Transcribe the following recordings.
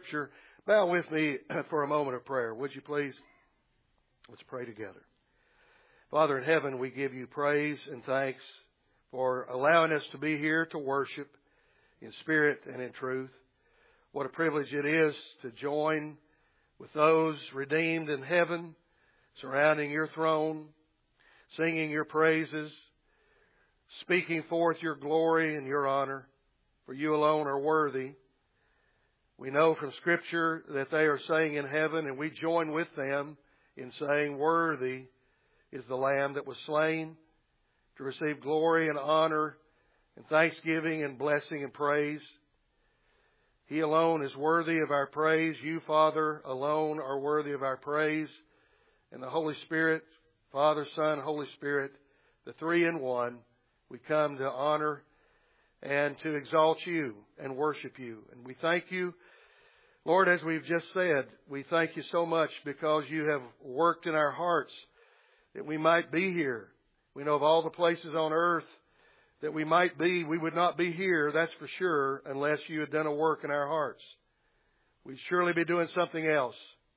Scripture. Bow with me for a moment of prayer, would you please? Let's pray together. Father in heaven, we give you praise and thanks for allowing us to be here to worship in spirit and in truth. What a privilege it is to join with those redeemed in heaven, surrounding your throne, singing your praises, speaking forth your glory and your honor, for you alone are worthy. We know from Scripture that they are saying in heaven, and we join with them in saying, worthy is the Lamb that was slain to receive glory and honor and thanksgiving and blessing and praise. He alone is worthy of our praise. You, Father, alone are worthy of our praise. And the Holy Spirit, Father, Son, Holy Spirit, the three in one, we come to honor and to exalt you and worship you. And we thank you, Lord, as we've just said, we thank you so much because you have worked in our hearts that we might be here. We know of all the places on earth that we might be, we would not be here, that's for sure, unless you had done a work in our hearts. We'd surely be doing something else.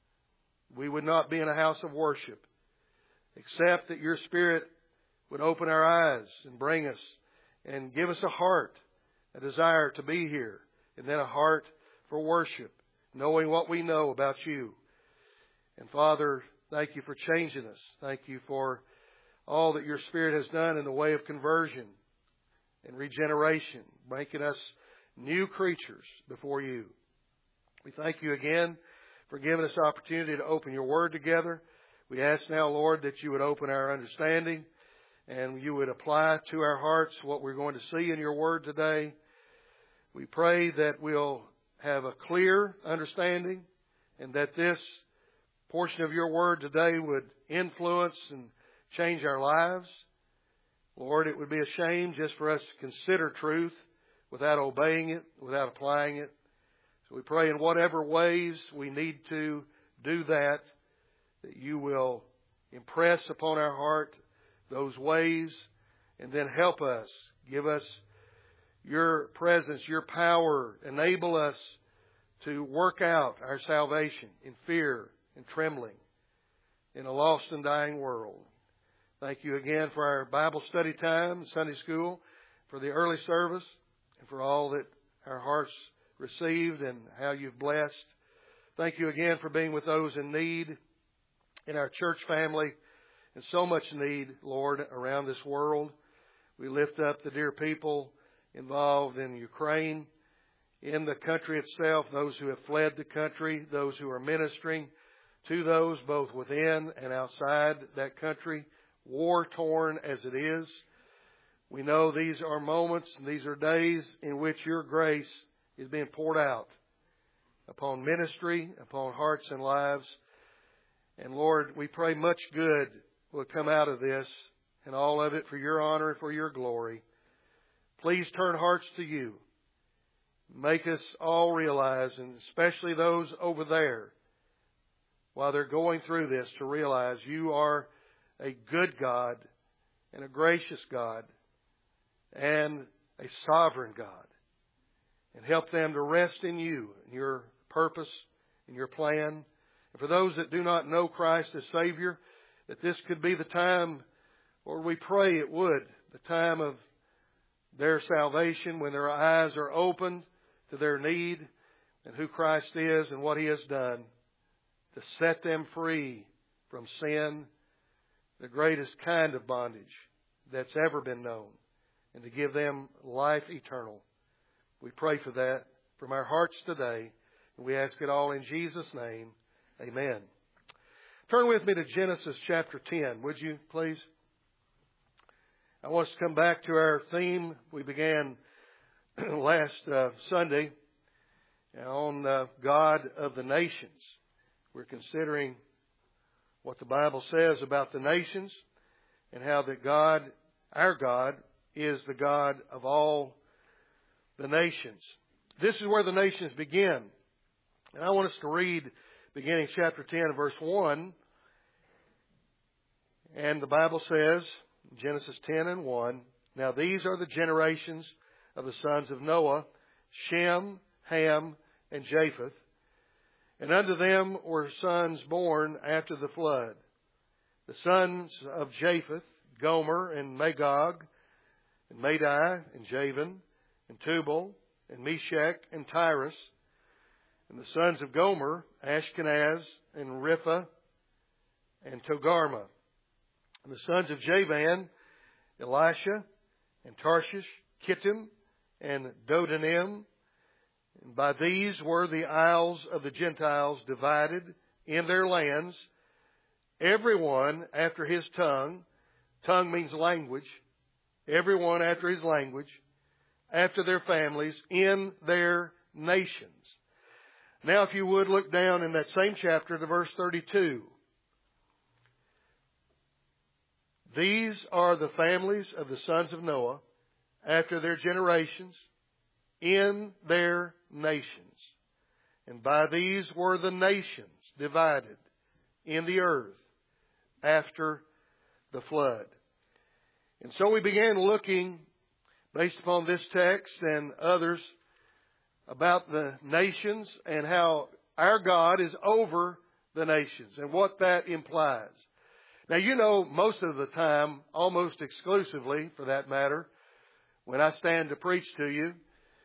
We would not be in a house of worship, except that your Spirit would open our eyes and bring us and give us a heart, a desire to be here, and then a heart for worship, knowing what we know about you. And Father, thank you for changing us. Thank you for all that your Spirit has done in the way of conversion and regeneration, making us new creatures before you. We thank you again for giving us the opportunity to open your word together. We ask now, Lord, that you would open our understanding and you would apply to our hearts what we're going to see in your word today. We pray that we'll have a clear understanding and that this portion of your word today would influence and change our lives. Lord, it would be a shame just for us to consider truth without obeying it, without applying it. So we pray in whatever ways we need to do that, that you will impress upon our heart those ways and then help us, give us your presence, your power, enable us to work out our salvation in fear and trembling in a lost and dying world. Thank you again for our Bible study time, Sunday school, for the early service, and for all that our hearts received and how you've blessed. Thank you again for being with those in need in our church family and so much need, Lord, around this world. We lift up the dear people involved in Ukraine, in the country itself, those who have fled the country, those who are ministering to those both within and outside that country, war-torn as it is. We know these are moments and these are days in which your grace is being poured out upon ministry, upon hearts and lives. And Lord, we pray much good will come out of this, and all of it for your honor and for your glory. Please turn hearts to you. Make us all realize, and especially those over there, while they're going through this, to realize you are a good God and a gracious God and a sovereign God. And help them to rest in you and your purpose and your plan. And for those that do not know Christ as Savior, that this could be the time, Lord, we pray it would, the time of their salvation when their eyes are opened to their need and who Christ is and what He has done to set them free from sin, the greatest kind of bondage that's ever been known, and to give them life eternal. We pray for that from our hearts today, and we ask it all in Jesus' name. Amen. Turn with me to Genesis chapter 10, would you, please? I want us to come back to our theme we began last Sunday on God of the nations. We're considering what the Bible says about the nations and how that God, our God, is the God of all the nations. This is where the nations begin. And I want us to read beginning chapter 10, verse 1. And the Bible says, Genesis 10 and 1, now these are the generations of the sons of Noah, Shem, Ham, and Japheth. And unto them were sons born after the flood. The sons of Japheth, Gomer, and Magog, and Madai, and Javan, and Tubal, and Meshach, and Tyrus. And the sons of Gomer, Ashkenaz, and Ripha, and Togarmah. And the sons of Javan, Elisha, and Tarshish, Kittim, and Dodanim. And by these were the isles of the Gentiles divided in their lands, everyone after his tongue. Tongue means language. Everyone after his language, after their families, in their nations. Now, if you would, look down in that same chapter to verse 32. These are the families of the sons of Noah, after their generations, in their nations. And by these were the nations divided in the earth after the flood. And so we began looking, based upon this text and others, about the nations and how our God is over the nations and what that implies. Now, you know, most of the time, almost exclusively for that matter, when I stand to preach to you,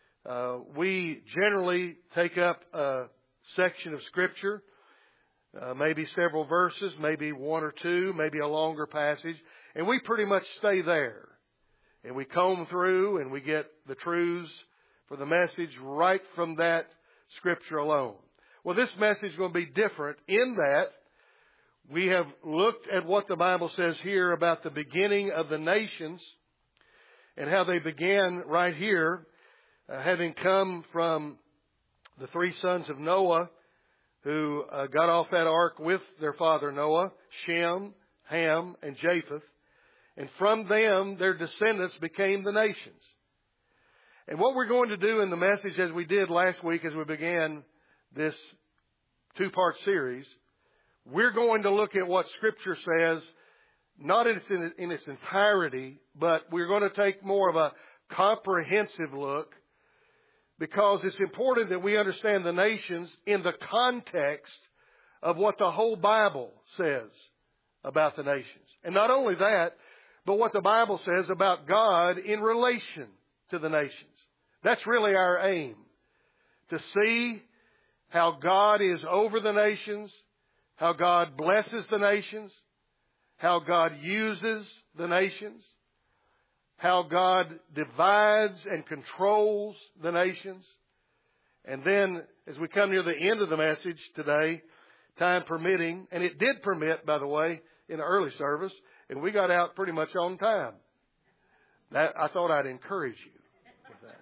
we generally take up a section of Scripture, maybe several verses, maybe one or two, maybe a longer passage, and we pretty much stay there. And we comb through and we get the truths for the message right from that Scripture alone. Well, this message is going to be different in that we have looked at what the Bible says here about the beginning of the nations and how they began right here, having come from the three sons of Noah who got off that ark with their father Noah, Shem, Ham, and Japheth. And from them, their descendants became the nations. And what we're going to do in the message, as we did last week as we began this two-part series, we're going to look at what Scripture says, not in its entirety, but we're going to take more of a comprehensive look, because it's important that we understand the nations in the context of what the whole Bible says about the nations. And not only that, but what the Bible says about God in relation to the nations. That's really our aim, to see how God is over the nations, how God blesses the nations, how God uses the nations, how God divides and controls the nations. And then, as we come near the end of the message today, time permitting, and it did permit, by the way, in the early service, and we got out pretty much on time. That I thought I'd encourage you with that.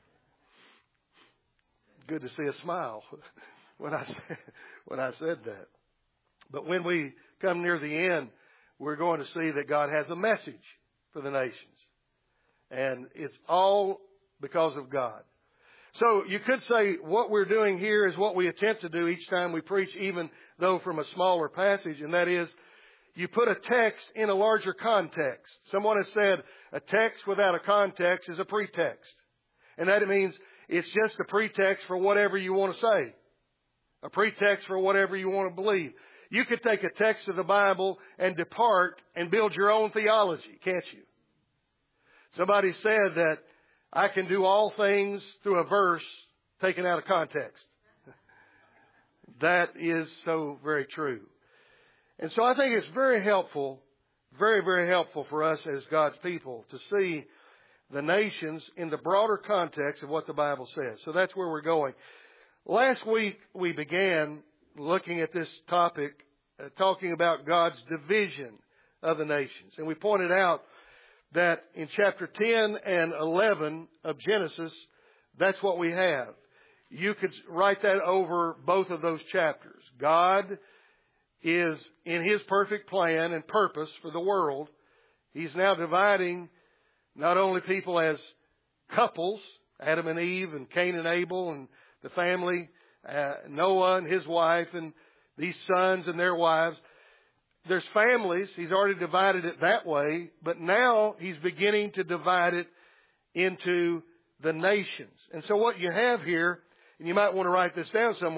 Good to see a smile when I said that. But when we come near the end, we're going to see that God has a message for the nations. And it's all because of God. So you could say what we're doing here is what we attempt to do each time we preach, even though from a smaller passage, and that is you put a text in a larger context. Someone has said a text without a context is a pretext. And that means it's just a pretext for whatever you want to say. A pretext for whatever you want to believe. You could take a text of the Bible and depart and build your own theology, can't you? Somebody said that I can do all things through a verse taken out of context. That is so very true. And so I think it's very helpful, very, very helpful for us as God's people to see the nations in the broader context of what the Bible says. So that's where we're going. Last week we began looking at this topic, talking about God's division of the nations. And we pointed out that in chapter 10 and 11 of Genesis, that's what we have. You could write that over both of those chapters. God is in His perfect plan and purpose for the world. He's now dividing not only people as couples, Adam and Eve and Cain and Abel and the family, Noah and his wife and these sons and their wives. There's families. He's already divided it that way, but now He's beginning to divide it into the nations. And so what you have here, and you might want to write this down somewhere,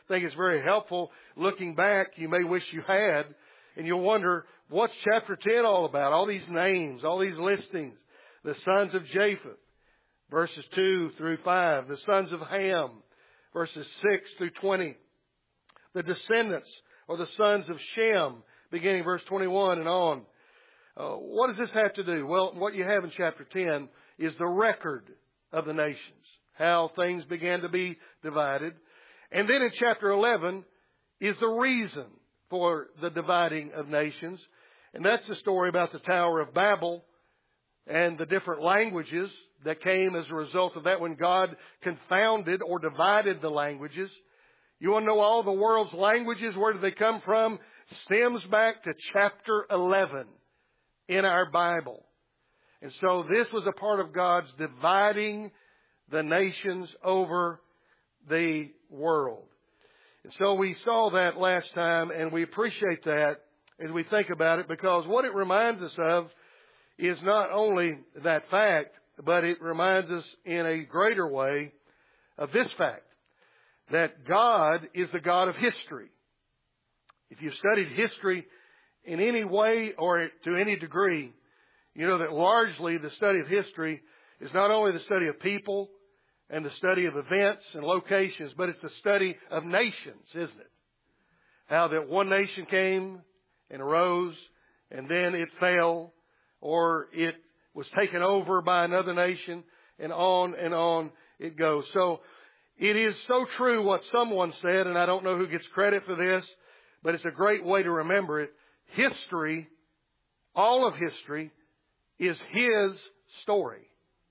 think it's very helpful. Looking back, you may wish you had, and you'll wonder, what's chapter 10 all about? All these names, all these listings. The sons of Japheth, verses 2 through 5. The sons of Ham, verses 6 through 20. The descendants, or the sons of Shem, beginning verse 21 and on. What does this have to do? Well, what you have in chapter 10 is the record of the nations, how things began to be divided. And then in chapter 11 is the reason for the dividing of nations. And that's the story about the Tower of Babel and the different languages that came as a result of that when God confounded or divided the languages. You want to know all the world's languages? Where do they come from? Stems back to chapter 11 in our Bible. And so this was a part of God's dividing the nations over the world. And so we saw that last time, and we appreciate that as we think about it, because what it reminds us of is not only that fact, but it reminds us in a greater way of this fact, that God is the God of history. If you've studied history in any way or to any degree, you know that largely the study of history is not only the study of people and the study of events and locations, but it's the study of nations, isn't it? How that one nation came and arose, and then it fell, or it was taken over by another nation, and on it goes. So it is so true what someone said, and I don't know who gets credit for this, but it's a great way to remember it. History, all of history, is His story.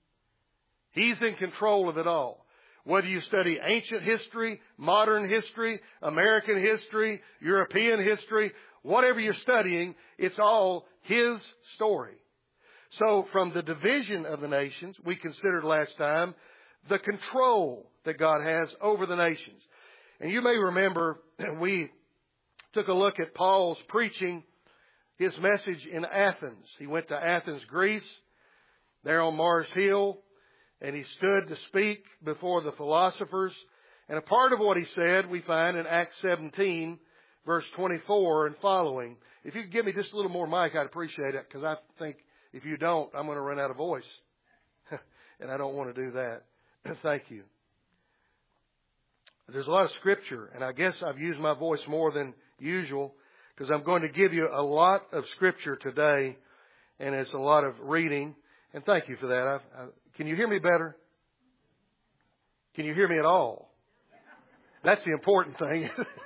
He's in control of it all. Whether you study ancient history, modern history, American history, European history, whatever you're studying, it's all His story. So from the division of the nations, we considered last time the control that God has over the nations. And you may remember we took a look at Paul's preaching, his message in Athens. He went to Athens, Greece, there on Mars Hill, and he stood to speak before the philosophers. And a part of what he said we find in Acts 17, verse 24 and following. If you could give me just a little more mic, I'd appreciate it, because I think if you don't, I'm going to run out of voice. And I don't want to do that. Thank you. There's a lot of scripture, and I guess I've used my voice more than usual, because I'm going to give you a lot of scripture today, and it's a lot of reading. And thank you for that. Can you hear me better? Can you hear me at all? That's the important thing.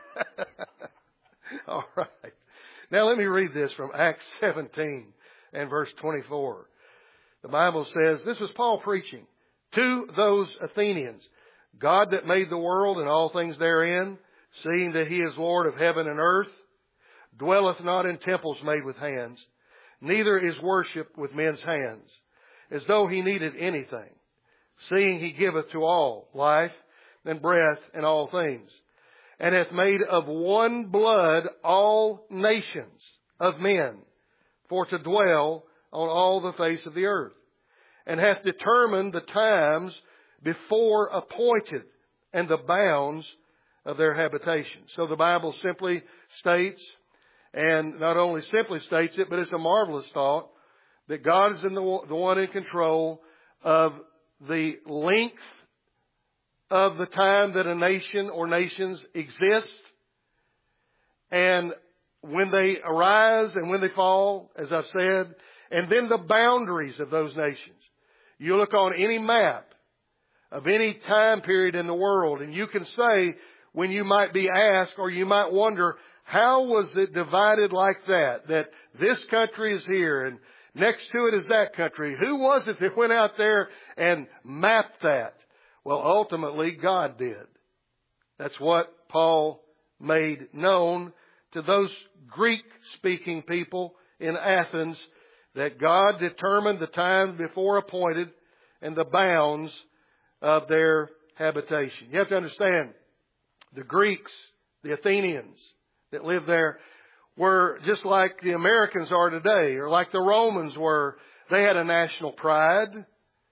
All right. Now let me read this from Acts 17 and verse 24. The Bible says, this was Paul preaching to those Athenians. God that made the world and all things therein, seeing that He is Lord of heaven and earth, dwelleth not in temples made with hands, neither is worshipped with men's hands, as though He needed anything, seeing He giveth to all life and breath and all things, and hath made of one blood all nations of men, for to dwell on all the face of the earth, and hath determined the times before appointed and the bounds of their habitation. So the Bible simply states, and not only simply states it, but it's a marvelous thought, that God is the one in control of the length of the time that a nation or nations exist, and when they arise and when they fall, as I've said, and then the boundaries of those nations. You look on any map of any time period in the world, and you can say, when you might be asked, or you might wonder, how was it divided like that? That this country is here, and next to it is that country. Who was it that went out there and mapped that? Well, ultimately, God did. That's what Paul made known to those Greek-speaking people in Athens, that God determined the times before appointed and the bounds of their habitation. You have to understand, the Greeks, the Athenians that lived there, were just like the Americans are today, or like the Romans were. They had a national pride.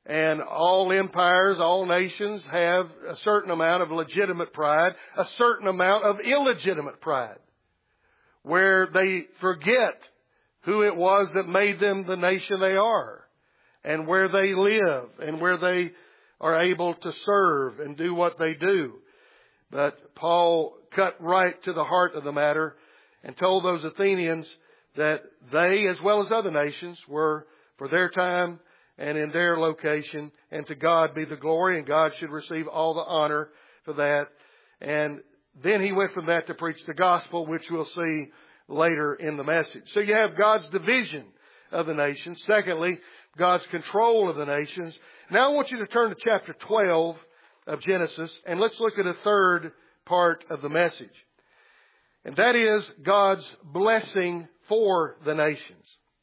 And all empires, all nations have a certain amount of legitimate pride, a certain amount of illegitimate pride, where they forget who it was that made them the nation they are, and where they live, and where they are able to serve and do what they do. But Paul cut right to the heart of the matter and told those Athenians that they, as well as other nations, were for their time and in their location, and to God be the glory, and God should receive all the honor for that. And then he went from that to preach the gospel, which we'll see later in the message. So you have God's division of the nations. Secondly, God's control of the nations. Now I want you to turn to chapter 12 of Genesis, and let's look at a third part of the message. And that is God's blessing for the nations.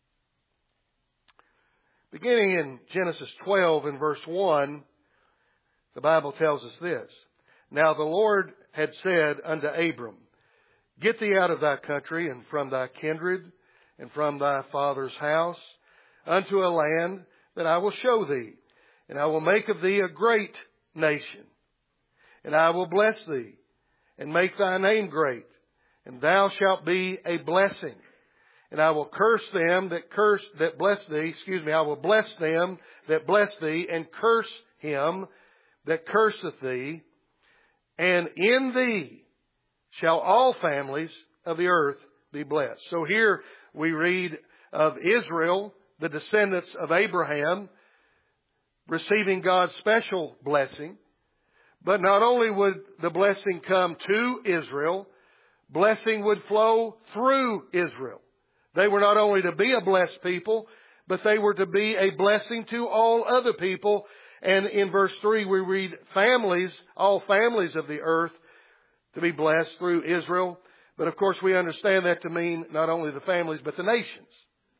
Beginning in Genesis 12 and verse 1, the Bible tells us this. Now the Lord had said unto Abram, Get thee out of thy country and from thy kindred and from thy father's house unto a land that I will show thee. And I will make of thee a great nation. And I will bless thee and make thy name great. And thou shalt be a blessing. And I will curse them that bless thee. I will bless them that bless thee, and curse him that curseth thee. And in thee shall all families of the earth be blessed. So here we read of Israel, the descendants of Abraham, receiving God's special blessing. But not only would the blessing come to Israel, blessing would flow through Israel. They were not only to be a blessed people, but they were to be a blessing to all other people. And in verse 3 we read families, all families of the earth to be blessed through Israel. But of course we understand that to mean not only the families, but the nations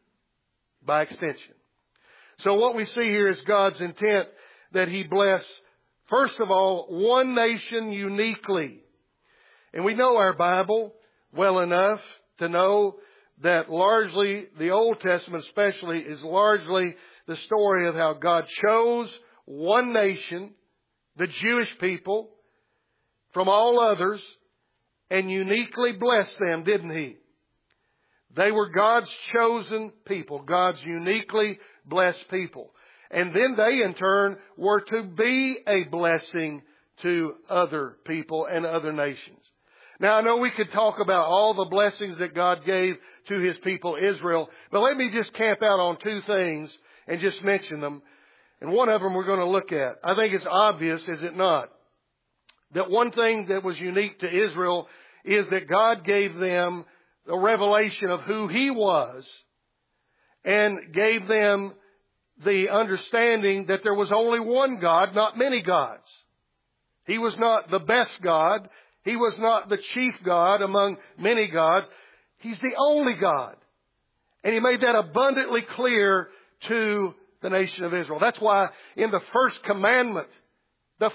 by extension. So what we see here is God's intent that He bless, first of all, one nation uniquely. And we know our Bible well enough to know that largely, the Old Testament especially, is largely the story of how God chose one nation, the Jewish people, from all others, and uniquely blessed them, didn't He? They were God's chosen people, God's uniquely blessed people. And then they, in turn, were to be a blessing to other people and other nations. Now, I know we could talk about all the blessings that God gave to His people Israel, but let me just camp out on two things and just mention them. And one of them we're going to look at. I think it's obvious, is it not, that one thing that was unique to Israel is that God gave them a revelation of who He was, and gave them the understanding that there was only one God, not many gods. He was not the best God. He was not the chief God among many gods. He's the only God. And He made that abundantly clear to the nation of Israel. That's why in the first commandment, the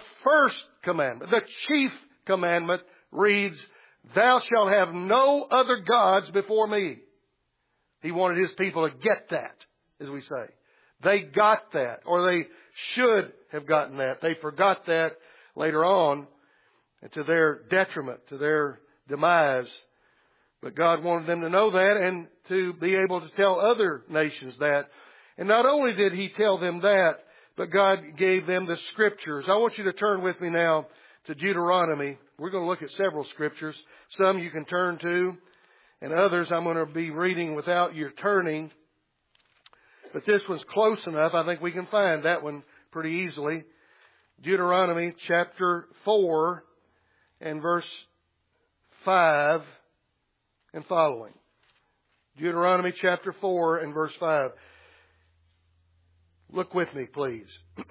chief commandment reads, Thou shalt have no other gods before me. He wanted His people to get that, as we say. They got that, or they should have gotten that. They forgot that later on, and to their detriment, to their demise. But God wanted them to know that and to be able to tell other nations that. And not only did He tell them that, but God gave them the Scriptures. I want you to turn with me now to Deuteronomy. We're going to look at several Scriptures. Some you can turn to, and others I'm going to be reading without your turning. But this one's close enough. I think we can find that one pretty easily. Deuteronomy chapter 4 and verse 5 and following. Deuteronomy chapter 4 and verse 5. Look with me, please.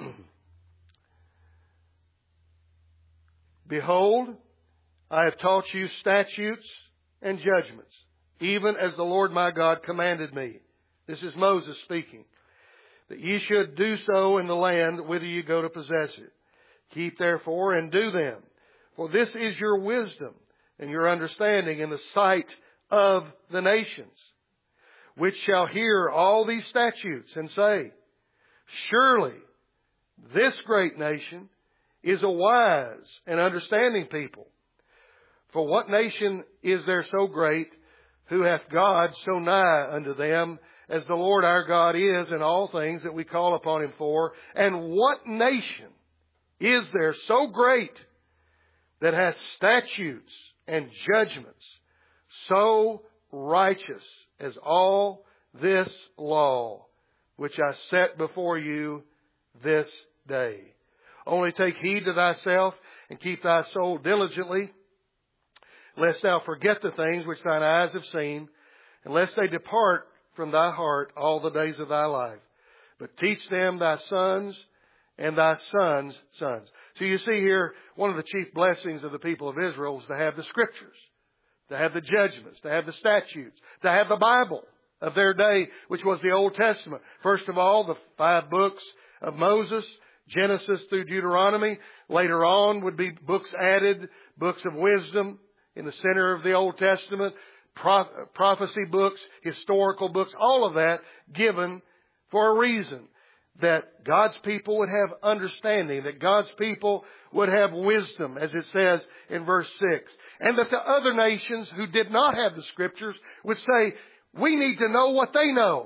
Behold, I have taught you statutes and judgments, even as the Lord my God commanded me. This is Moses speaking. That ye should do so in the land whither ye go to possess it. Keep therefore and do them. For this is your wisdom and your understanding in the sight of the nations, which shall hear all these statutes and say, Surely This great nation is a wise and understanding people. For what nation is there so great, who hath God so nigh unto them, as the Lord our God is in all things that we call upon Him for? And what nation is there so great, that hath statutes and judgments so righteous as all this law, which I set before you this day? Only take heed to thyself, and keep thy soul diligently, lest thou forget the things which thine eyes have seen, and lest they depart from thy heart all the days of thy life. But teach them thy sons and thy sons' sons. So you see here, one of the chief blessings of the people of Israel was to have the Scriptures, to have the judgments, to have the statutes, to have the Bible of their day, which was the Old Testament. First of all, the 5 books of Moses, Genesis through Deuteronomy. Later on would be books added, books of wisdom in the center of the Old Testament, prophecy books, historical books, all of that given for a reason. That God's people would have understanding, that God's people would have wisdom, as it says in verse 6. And that the other nations who did not have the Scriptures would say, we need to know what they know.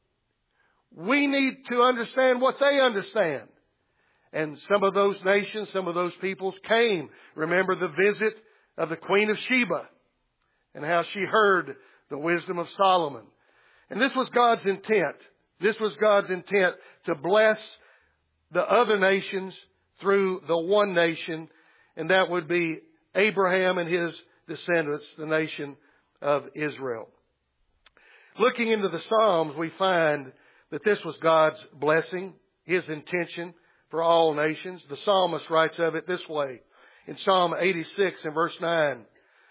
We need to understand what they understand. And some of those nations, some of those peoples came. Remember the visit of the Queen of Sheba and how she heard the wisdom of Solomon. And this was God's intent. This was God's intent to bless the other nations through the one nation, and that would be Abraham and his descendants, the nation of Israel. Looking into the Psalms, we find that this was God's blessing, His intention for all nations. The psalmist writes of it this way in Psalm 86 and verse 9.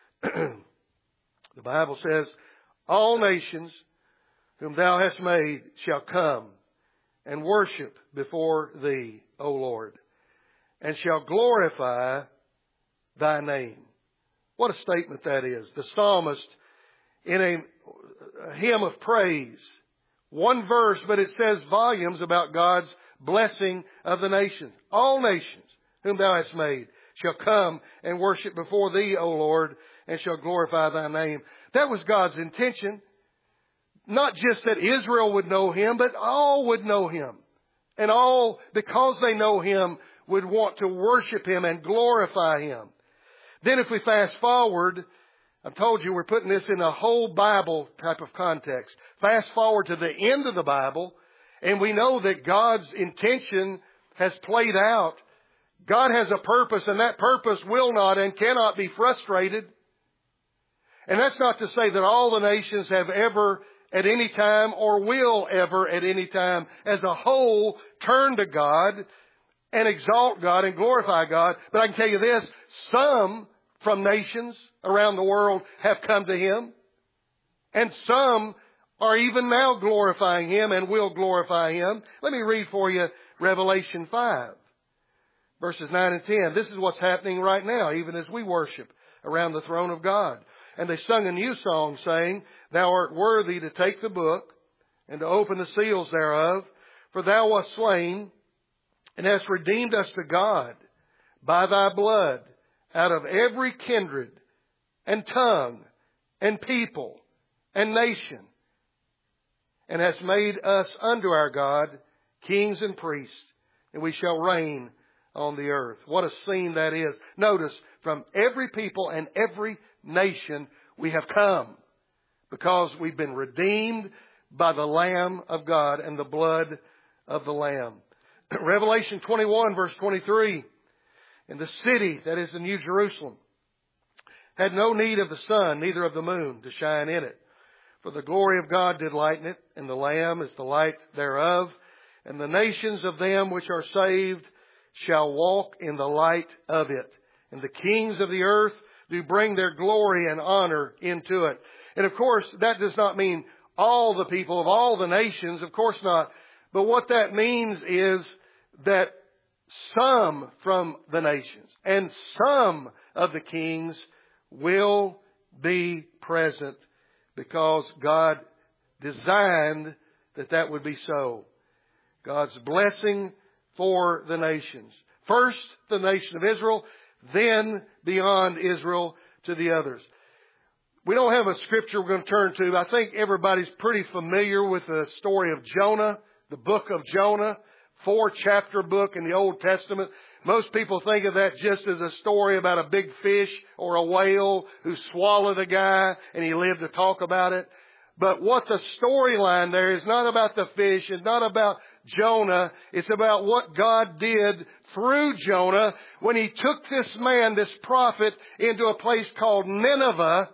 The Bible says, all nations whom thou hast made shall come and worship before thee, O Lord, and shall glorify thy name. What a statement that is. The psalmist, in a hymn of praise, one verse, but it says volumes about God's blessing of the nations. All nations whom thou hast made shall come and worship before thee, O Lord, and shall glorify thy name. That was God's intention. Not just that Israel would know Him, but all would know Him. And all, because they know Him, would want to worship Him and glorify Him. Then if we fast forward, I've told you we're putting this in a whole Bible type of context. Fast forward to the end of the Bible, and we know that God's intention has played out. God has a purpose, and that purpose will not and cannot be frustrated. And that's not to say that all the nations have ever at any time or will ever at any time as a whole turn to God and exalt God and glorify God. But I can tell you this, some from nations around the world have come to Him, and some are even now glorifying Him and will glorify Him. Let me read for you Revelation 5, verses 9 and 10. This is what's happening right now, even as we worship around the throne of God. And they sung a new song, saying, Thou art worthy to take the book and to open the seals thereof, for thou wast slain and hast redeemed us to God by thy blood out of every kindred and tongue and people and nation, and hast made us unto our God kings and priests, and we shall reign on the earth. What a scene that is. Notice, from every people and every nation we have come, because we've been redeemed by the Lamb of God and the blood of the Lamb. Revelation 21 verse 23. And the city, that is the New Jerusalem, had no need of the sun, neither of the moon, to shine in it. For the glory of God did lighten it, and the Lamb is the light thereof. And the nations of them which are saved shall walk in the light of it. And the kings of the earth do bring their glory and honor into it. And of course, that does not mean all the people of all the nations. Of course not. But what that means is that some from the nations and some of the kings will be present, because God designed that would be so. God's blessing for the nations. First, the nation of Israel, then beyond Israel to the others. We don't have a scripture we're going to turn to. I think everybody's pretty familiar with the story of Jonah, the book of Jonah, 4-chapter book in the Old Testament. Most people think of that just as a story about a big fish or a whale who swallowed a guy and he lived to talk about it. But what the storyline there is not about the fish, it's not about Jonah, it's about what God did through Jonah when He took this man, this prophet, into a place called Nineveh,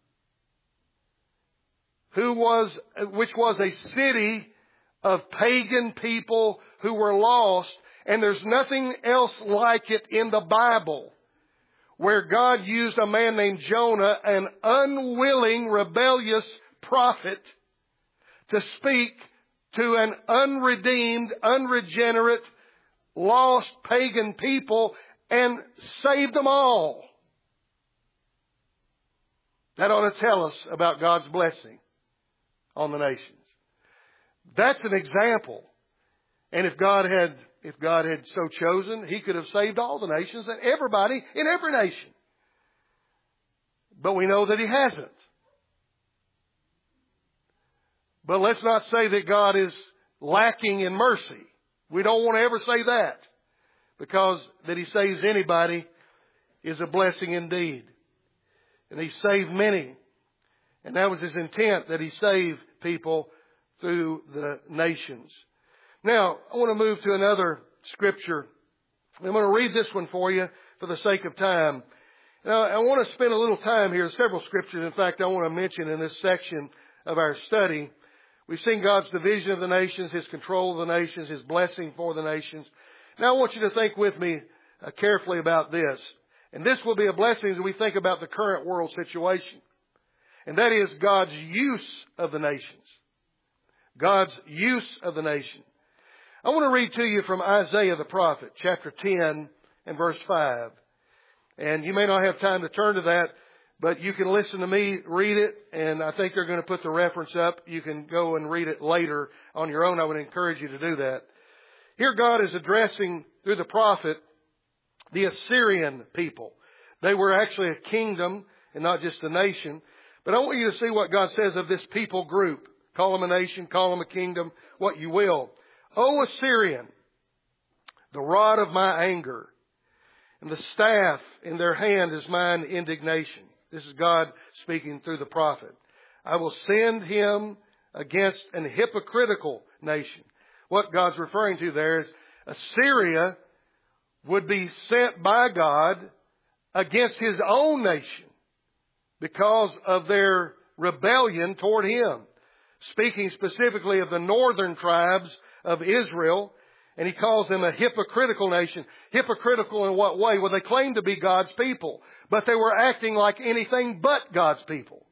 which was a city of pagan people who were lost. And there's nothing else like it in the Bible, where God used a man named Jonah, an unwilling, rebellious prophet, to speak to an unredeemed, unregenerate, lost pagan people and save them all. That ought to tell us about God's blessing on the nations. That's an example. And if God had so chosen, He could have saved all the nations and everybody in every nation. But we know that He hasn't. But let's not say that God is lacking in mercy. We don't want to ever say that, because that He saves anybody is a blessing indeed. And He saved many. And that was His intent, that He saved people through the nations. Now, I want to move to another scripture. I'm going to read this one for you for the sake of time. Now, I want to spend a little time here. Several scriptures, in fact, I want to mention in this section of our study. We've seen God's division of the nations, His control of the nations, His blessing for the nations. Now, I want you to think with me carefully about this. And this will be a blessing as we think about the current world situation. And that is God's use of the nations. God's use of the nation. I want to read to you from Isaiah the prophet, chapter 10 and verse 5. And you may not have time to turn to that, but you can listen to me read it, and I think they're going to put the reference up. You can go and read it later on your own. I would encourage you to do that. Here God is addressing, through the prophet, the Assyrian people. They were actually a kingdom and not just a nation. But I want you to see what God says of this people group. Call them a nation, call them a kingdom, what you will. O Assyrian, the rod of my anger, and the staff in their hand is mine indignation. This is God speaking through the prophet. I will send him against an hypocritical nation. What God's referring to there is Assyria would be sent by God against His own nation because of their rebellion toward Him. Speaking specifically of the northern tribes of Israel, and He calls them a hypocritical nation. Hypocritical in what way? Well, they claimed to be God's people, but they were acting like anything but God's people.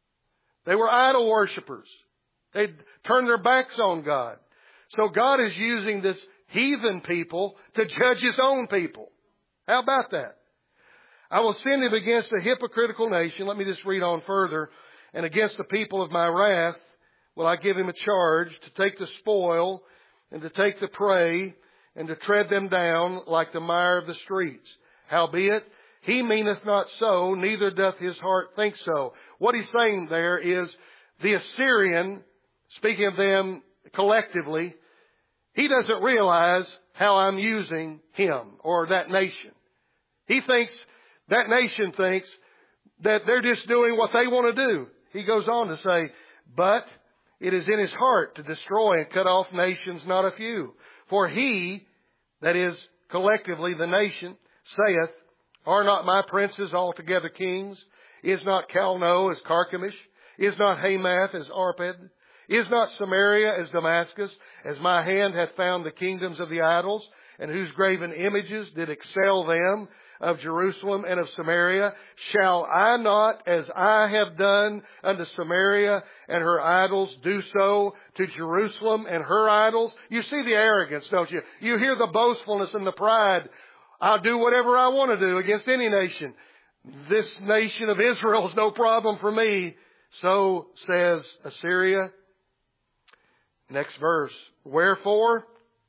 They were idol worshipers. They'd turned their backs on God. So God is using this heathen people to judge His own people. How about that? I will send him against a hypocritical nation. Let me just read on further. And against the people of my wrath will I give him a charge to take the spoil and to take the prey and to tread them down like the mire of the streets. Howbeit, he meaneth not so, neither doth his heart think so. What he's saying there is the Assyrian, speaking of them collectively, he doesn't realize how I'm using him or that nation. He thinks, that nation thinks that they're just doing what they want to do. He goes on to say, but it is in his heart to destroy and cut off nations, not a few. For he, that is collectively the nation, saith, are not my princes altogether kings? Is not Calno as Carchemish? Is not Hamath as Arpad? Is not Samaria as Damascus? As my hand hath found the kingdoms of the idols, and whose graven images did excel them of Jerusalem and of Samaria, shall I not, as I have done unto Samaria and her idols, do so to Jerusalem and her idols? You see the arrogance, don't you? You hear the boastfulness and the pride. I'll do whatever I want to do against any nation. This nation of Israel is no problem for me. So says Assyria. Next verse. Wherefore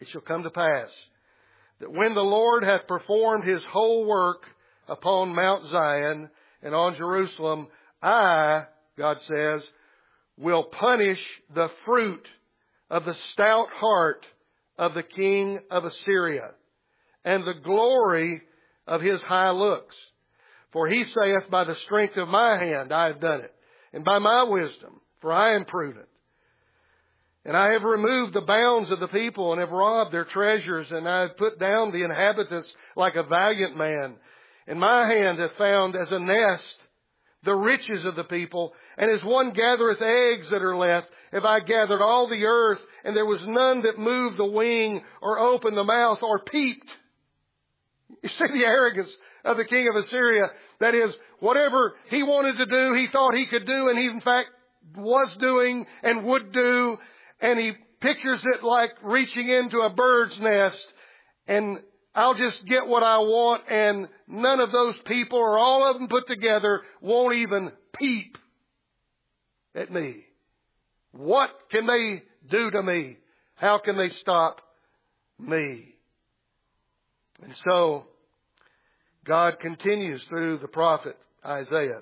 it shall come to pass that when the Lord hath performed His whole work upon Mount Zion and on Jerusalem, I, God says, will punish the fruit of the stout heart of the king of Assyria, and the glory of his high looks. For he saith, by the strength of my hand I have done it, and by my wisdom, for I am prudent. And I have removed the bounds of the people, and have robbed their treasures, and I have put down the inhabitants like a valiant man. And my hand hath found as a nest the riches of the people, and as one gathereth eggs that are left, have I gathered all the earth, and there was none that moved the wing, or opened the mouth, or peeped. You see the arrogance of the king of Assyria. That is, whatever he wanted to do, he thought he could do, and he in fact was doing and would do. And he pictures it like reaching into a bird's nest, and I'll just get what I want, and none of those people, or all of them put together, won't even peep at me. What can they do to me? How can they stop me? And so, God continues through the prophet Isaiah.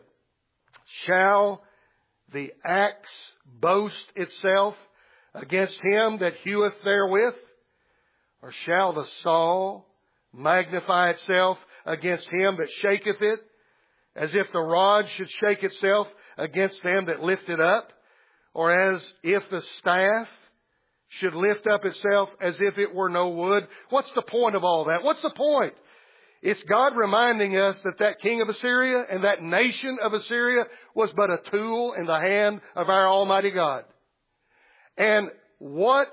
Shall the axe boast itself against him that heweth therewith? Or shall the saw magnify itself against him that shaketh it, as if the rod should shake itself against them that lift it up? Or as if the staff should lift up itself as if it were no wood? What's the point of all that? What's the point? It's God reminding us that that king of Assyria and that nation of Assyria was but a tool in the hand of our Almighty God. And what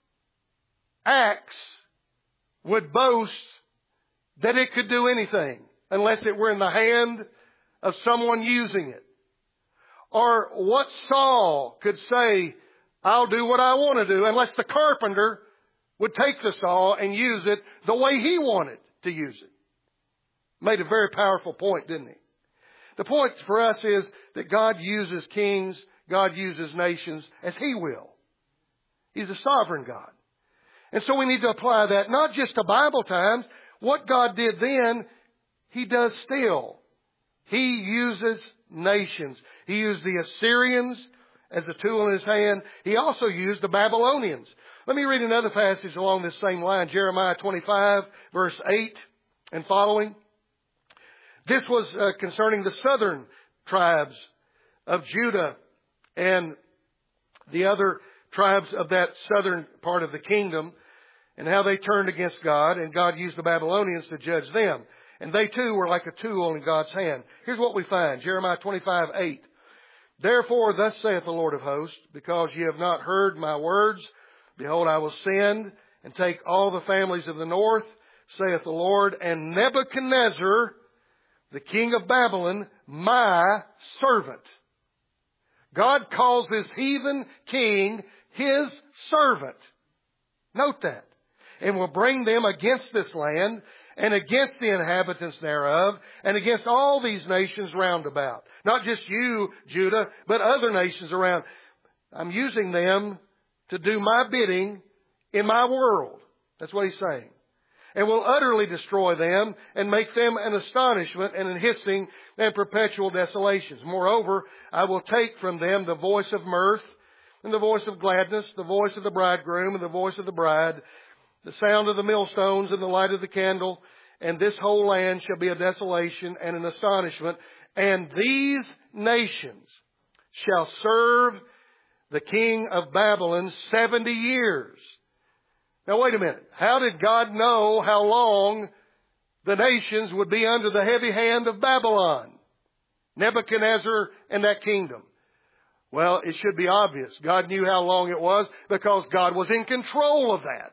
axe would boast that it could do anything unless it were in the hand of someone using it? Or what saw could say, I'll do what I want to do, unless the carpenter would take the saw and use it the way he wanted to use it? Made a very powerful point, didn't he? The point for us is that God uses kings, God uses nations as He will. He's a sovereign God. And so we need to apply that not just to Bible times. What God did then, He does still. He uses nations. He used the Assyrians as a tool in His hand. He also used the Babylonians. Let me read another passage along this same line. Jeremiah 25, verse 8 and following. This was concerning the southern tribes of Judah and the other tribes of that southern part of the kingdom, and how they turned against God, and God used the Babylonians to judge them. And they too were like a tool in God's hand. Here's what we find. Jeremiah 25, 8. Therefore, thus saith the Lord of hosts, because ye have not heard my words, behold, I will send and take all the families of the north, saith the Lord, and Nebuchadnezzar, the king of Babylon, my servant. God calls this heathen king His servant. Note that. And will bring them against this land, and against the inhabitants thereof, and against all these nations round about. Not just you, Judah, but other nations around. I'm using them to do my bidding in my world. That's what He's saying. And will utterly destroy them, and make them an astonishment, and an hissing, and perpetual desolations. Moreover, I will take from them the voice of mirth, and the voice of gladness, the voice of the bridegroom, and the voice of the bride, the sound of the millstones, and the light of the candle. And this whole land shall be a desolation and an astonishment. And these nations shall serve the king of Babylon 70 years. Now wait a minute. How did God know how long the nations would be under the heavy hand of Babylon, Nebuchadnezzar and that kingdom? Well, it should be obvious. God knew how long it was because God was in control of that.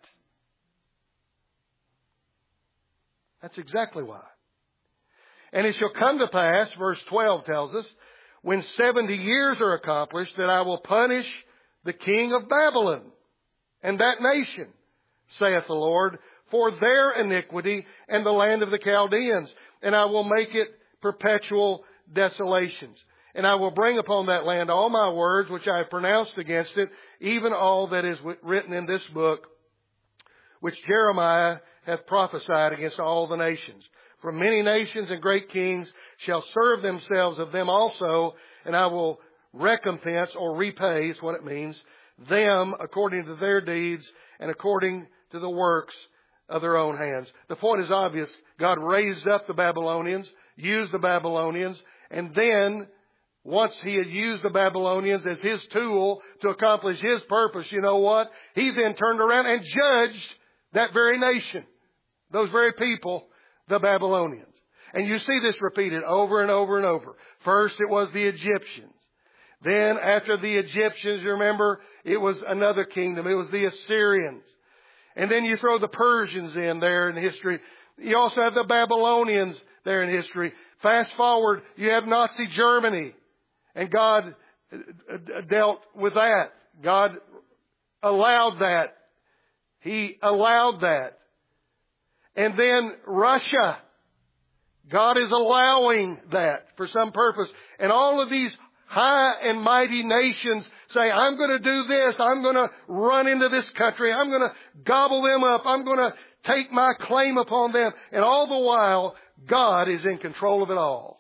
That's exactly why. And it shall come to pass, verse 12 tells us, when 70 years are accomplished, that I will punish the king of Babylon and that nation, saith the Lord, for their iniquity and the land of the Chaldeans. And I will make it perpetual desolations. And I will bring upon that land all my words which I have pronounced against it, even all that is written in this book, which Jeremiah hath prophesied against all the nations. For many nations and great kings shall serve themselves of them also, and I will recompense or repay, is what it means, them according to their deeds and according to the works of their own hands. The point is obvious. God raised up the Babylonians, used the Babylonians, and then once He had used the Babylonians as His tool to accomplish His purpose, you know what? He then turned around and judged that very nation, those very people, the Babylonians. And you see this repeated over and over and over. First it was the Egyptians. Then after the Egyptians, you remember, it was another kingdom. It was the Assyrians. And then you throw the Persians in there in history. You also have the Babylonians there in history. Fast forward, you have Nazi Germany. And God dealt with that. God allowed that. He allowed that. And then Russia. God is allowing that for some purpose. And all of these high and mighty nations say, I'm going to do this. I'm going to run into this country. I'm going to gobble them up. I'm going to take my claim upon them. And all the while, God is in control of it all.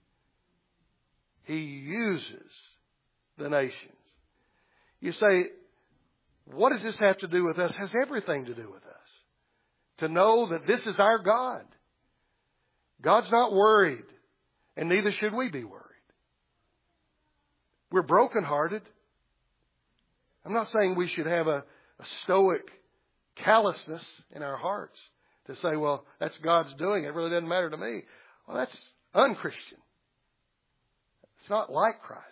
He uses the nations. You say, what does this have to do with us? It has everything to do with us. To know that this is our God. God's not worried, and neither should we be worried. We're brokenhearted. I'm not saying we should have a stoic callousness in our hearts to say, well, that's God's doing. It really doesn't matter to me. Well, that's unchristian. It's not like Christ.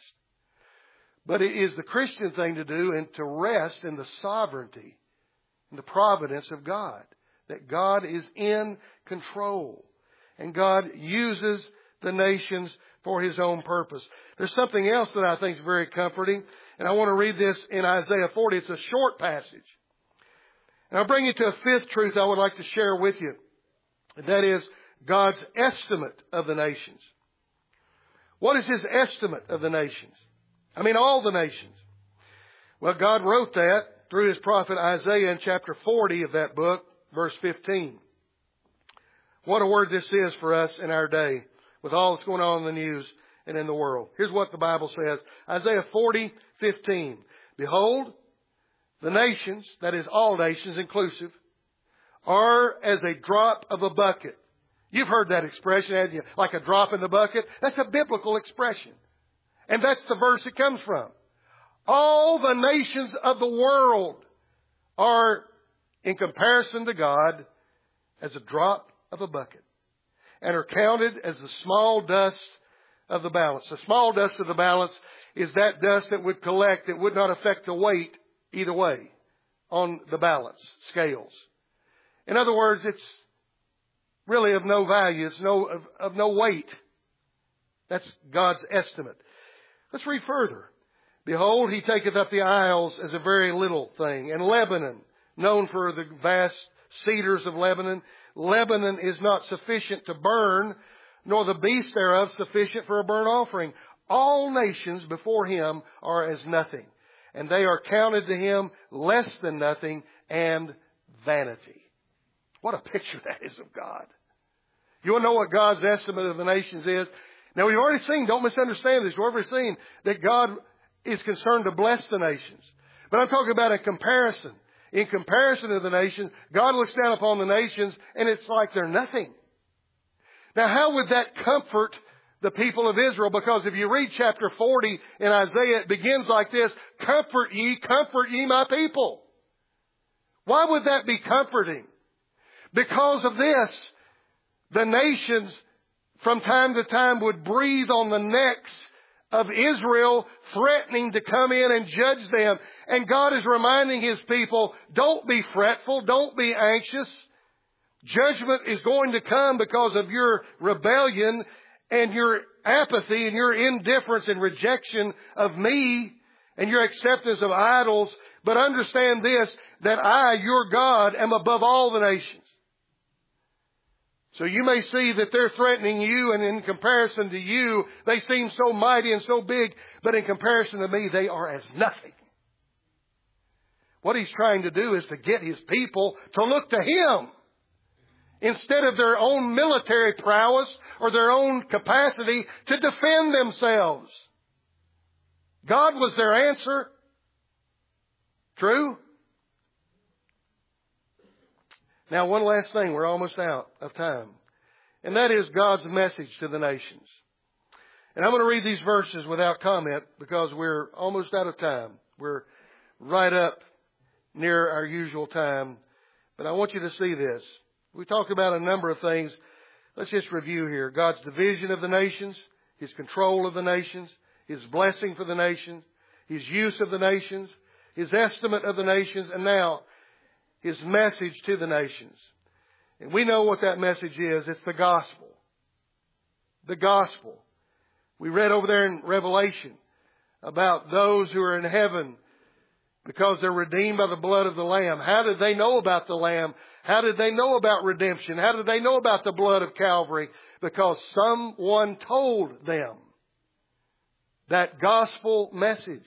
But it is the Christian thing to do and to rest in the sovereignty and the providence of God. That God is in control. And God uses the nations for His own purpose. There's something else that I think is very comforting. And I want to read this in Isaiah 40. It's a short passage. And I'll bring you to a fifth truth I would like to share with you. And that is God's estimate of the nations. What is His estimate of the nations? I mean, all the nations. Well, God wrote that through His prophet Isaiah in chapter 40 of that book, verse 15. What a word this is for us in our day, with all that's going on in the news and in the world. Here's what the Bible says. Isaiah 40:15. Behold, the nations, that is all nations inclusive, are as a drop of a bucket. You've heard that expression, haven't you? Like a drop in the bucket. That's a biblical expression. And that's the verse it comes from. All the nations of the world are, in comparison to God, as a drop of a bucket, and are counted as the small dust of the balance. The small dust of the balance is that dust that would collect, that would not affect the weight either way on the balance scales. In other words, it's really of no value. It's of no weight. That's God's estimate. Let's read further. Behold, He taketh up the isles as a very little thing. And Lebanon, known for the vast cedars of Lebanon, Lebanon is not sufficient to burn, nor the beast thereof sufficient for a burnt offering. All nations before Him are as nothing, and they are counted to Him less than nothing and vanity. What a picture that is of God. You want to know what God's estimate of the nations is? Now, we've already seen, don't misunderstand this, we've already seen that God is concerned to bless the nations. But I'm talking about a comparison. In comparison to the nations, God looks down upon the nations and it's like they're nothing. Now, how would that comfort the people of Israel? Because if you read chapter 40 in Isaiah, it begins like this: comfort ye my people. Why would that be comforting? Because of this, the nations from time to time would breathe on the necks of Israel, threatening to come in and judge them. And God is reminding His people, don't be fretful, don't be anxious. Judgment is going to come because of your rebellion and your apathy and your indifference and rejection of me and your acceptance of idols. But understand this, that I, your God, am above all the nations. So you may see that they're threatening you, and in comparison to you, they seem so mighty and so big, but in comparison to me, they are as nothing. What He's trying to do is to get His people to look to Him instead of their own military prowess or their own capacity to defend themselves. God was their answer. True? Now, one last thing. We're almost out of time. And that is God's message to the nations. And I'm going to read these verses without comment because we're almost out of time. We're right up near our usual time. But I want you to see this. We talked about a number of things. Let's just review here. God's division of the nations, His control of the nations, His blessing for the nations, His use of the nations, His estimate of the nations, and now His message to the nations. And we know what that message is. It's the gospel. The gospel. We read over there in Revelation about those who are in heaven because they're redeemed by the blood of the Lamb. How did they know about the Lamb? How did they know about redemption? How did they know about the blood of Calvary? Because someone told them that gospel message.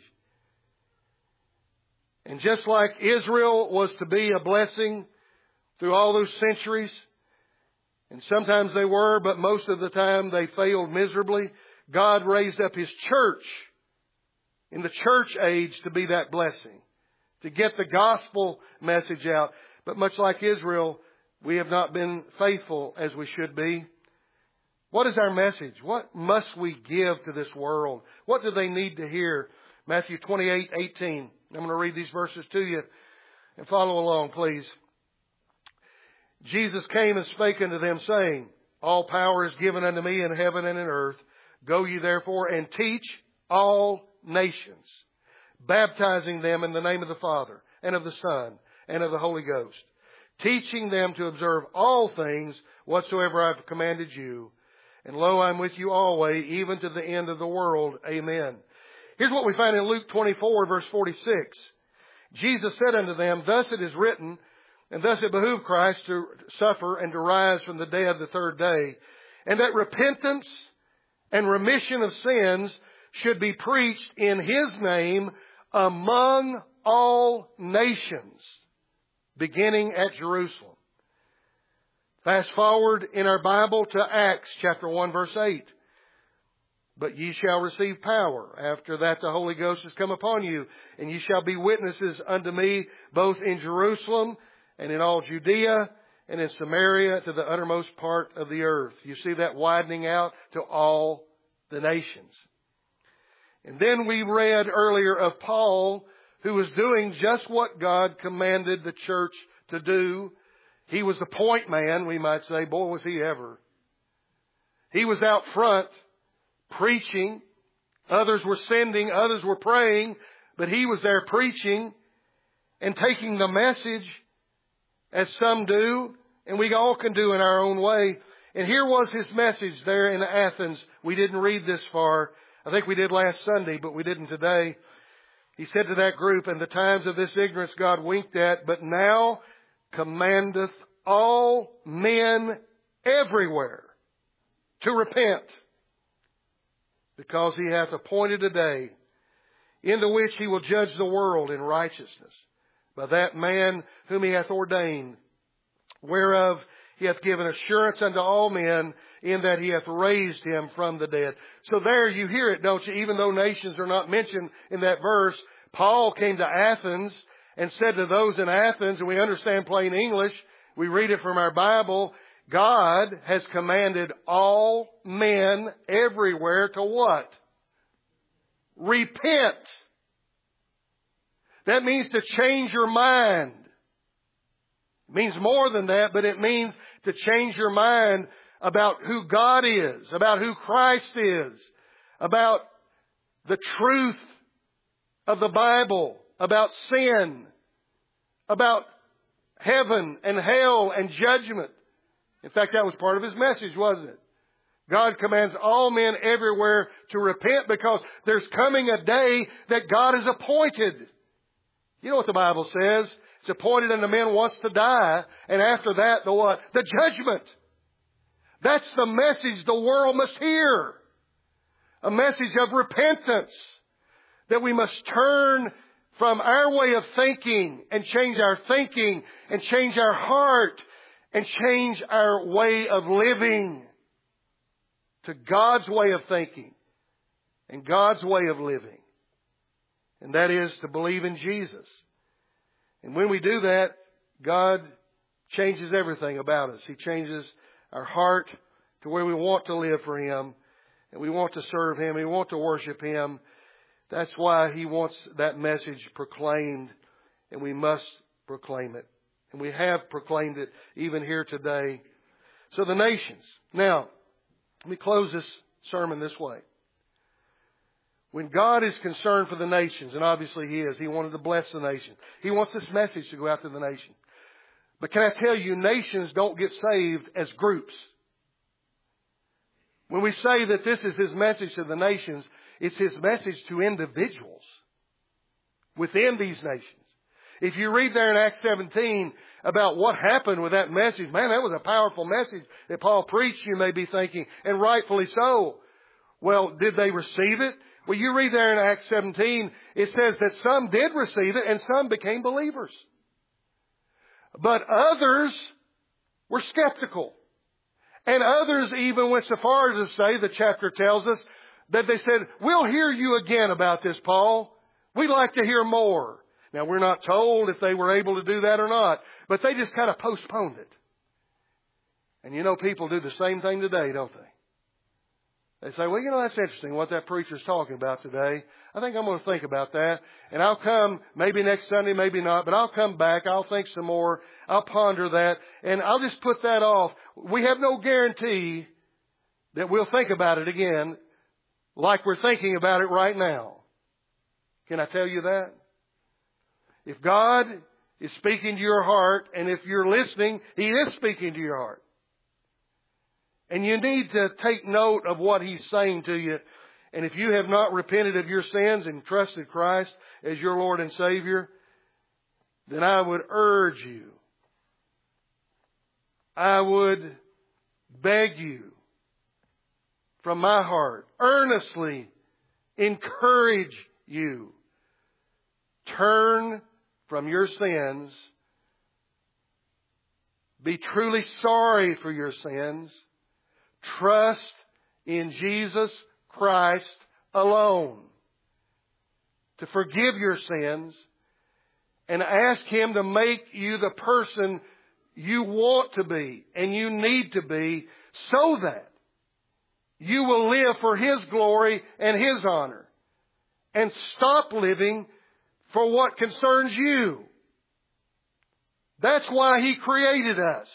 And just like Israel was to be a blessing through all those centuries, and sometimes they were, but most of the time they failed miserably, God raised up His church in the church age to be that blessing, to get the gospel message out. But much like Israel, we have not been faithful as we should be. What is our message? What must we give to this world? What do they need to hear? Matthew 28:18. I'm going to read these verses to you and follow along, please. Jesus came and spake unto them, saying, All power is given unto me in heaven and in earth. Go ye therefore and teach all nations, baptizing them in the name of the Father and of the Son and of the Holy Ghost, teaching them to observe all things whatsoever I have commanded you. And lo, I am with you always, even to the end of the world. Amen. Here's what we find in Luke 24, verse 46. Jesus said unto them, Thus it is written, and thus it behooved Christ to suffer and to rise from the dead the third day, and that repentance and remission of sins should be preached in His name among all nations, beginning at Jerusalem. Fast forward in our Bible to Acts chapter 1 verse 8. But ye shall receive power. After that the Holy Ghost has come upon you, and ye shall be witnesses unto me both in Jerusalem and in all Judea and in Samaria to the uttermost part of the earth. You see that widening out to all the nations. And then we read earlier of Paul, who was doing just what God commanded the church to do. He was the point man, we might say. Boy, was he ever. He was out front preaching. Others were sending, others were praying, but he was there preaching and taking the message as some do, and we all can do in our own way. And here was his message there in Athens. We didn't read this far. I think we did last Sunday, but we didn't today. He said to that group, In the times of this ignorance God winked at, but now commandeth all men everywhere to repent, because He hath appointed a day in the which He will judge the world in righteousness by that man whom He hath ordained, whereof He hath given assurance unto all men, in that He hath raised Him from the dead. So there you hear it, don't you? Even though nations are not mentioned in that verse, Paul came to Athens and said to those in Athens, and we understand plain English, we read it from our Bible, God has commanded all men everywhere to what? Repent. That means to change your mind. It means more than that, but it means to change your mind about who God is, about who Christ is, about the truth of the Bible, about sin, about heaven and hell and judgment. In fact, that was part of His message, wasn't it? God commands all men everywhere to repent because there's coming a day that God has appointed. You know what the Bible says? It's appointed unto men once to die, and after that, the what? The judgment. That's the message the world must hear. A message of repentance. That we must turn from our way of thinking and change our thinking and change our heart and change our way of living to God's way of thinking and God's way of living. And that is to believe in Jesus. And when we do that, God changes everything about us. He changes our heart to where we want to live for Him. And we want to serve Him. We want to worship Him. That's why He wants that message proclaimed. And we must proclaim it. And we have proclaimed it even here today. So the nations. Now, let me close this sermon this way. When God is concerned for the nations, and obviously He is, He wanted to bless the nation. He wants this message to go out to the nation. But can I tell you, nations don't get saved as groups. When we say that this is His message to the nations, it's His message to individuals within these nations. If you read there in Acts 17 about what happened with that message, man, that was a powerful message that Paul preached, you may be thinking, and rightfully so. Well, did they receive it? Well, you read there in Acts 17, it says that some did receive it and some became believers. But others were skeptical. And others even went so far as to say, the chapter tells us, that they said, we'll hear you again about this, Paul. We'd like to hear more. Now, we're not told if they were able to do that or not, but they just kind of postponed it. And you know, people do the same thing today, don't they? They say, well, you know, that's interesting what that preacher's talking about today. I think I'm going to think about that. And I'll come maybe next Sunday, maybe not, but I'll come back. I'll think some more. I'll ponder that. And I'll just put that off. We have no guarantee that we'll think about it again like we're thinking about it right now. Can I tell you that? If God is speaking to your heart, and if you're listening, He is speaking to your heart. And you need to take note of what He's saying to you. And if you have not repented of your sins and trusted Christ as your Lord and Savior, then I would urge you, I would beg you from my heart, earnestly encourage you, turn from your sins, be truly sorry for your sins, trust in Jesus Christ alone to forgive your sins, and ask Him to make you the person you want to be and you need to be, so that you will live for His glory and His honor, and stop living for what concerns you. That's why He created us,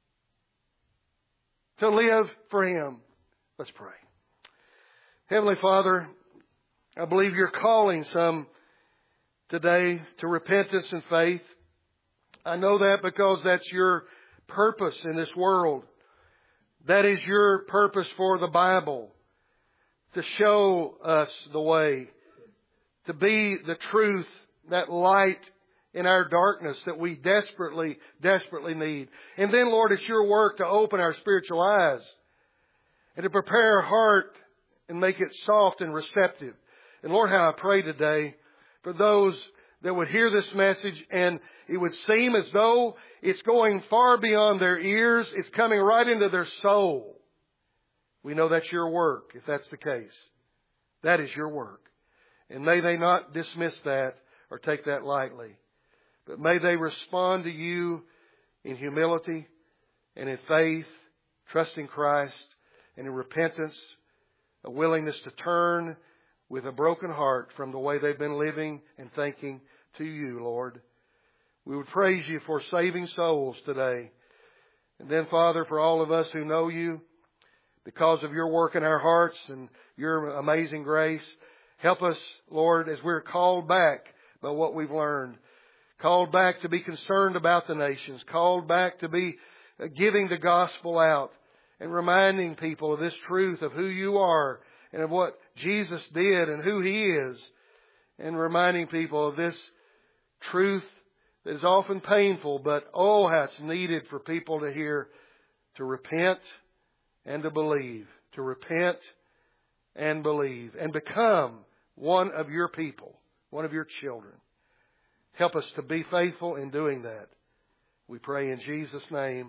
to live for Him. Let's pray. Heavenly Father, I believe You're calling some today to repentance and faith. I know that because that's Your purpose in this world. That is Your purpose for the Bible, to show us the way, to be the truth, that light in our darkness that we desperately, desperately need. And then, Lord, it's Your work to open our spiritual eyes and to prepare our heart and make it soft and receptive. And Lord, how I pray today for those that would hear this message and it would seem as though it's going far beyond their ears. It's coming right into their soul. We know that's Your work, if that's the case. That is Your work. And may they not dismiss that or take that lightly. But may they respond to You in humility and in faith, trusting Christ, and in repentance, a willingness to turn with a broken heart from the way they've been living and thinking to You, Lord. We would praise You for saving souls today. And then, Father, for all of us who know You, because of Your work in our hearts and Your amazing grace, help us, Lord, as we're called back by what we've learned. Called back to be concerned about the nations. Called back to be giving the gospel out and reminding people of this truth of who You are and of what Jesus did and who He is. And reminding people of this truth that is often painful, but oh, how it's needed for people to hear, to repent and to believe. To repent and believe and become one of Your people, one of Your children. Help us to be faithful in doing that. We pray in Jesus' name.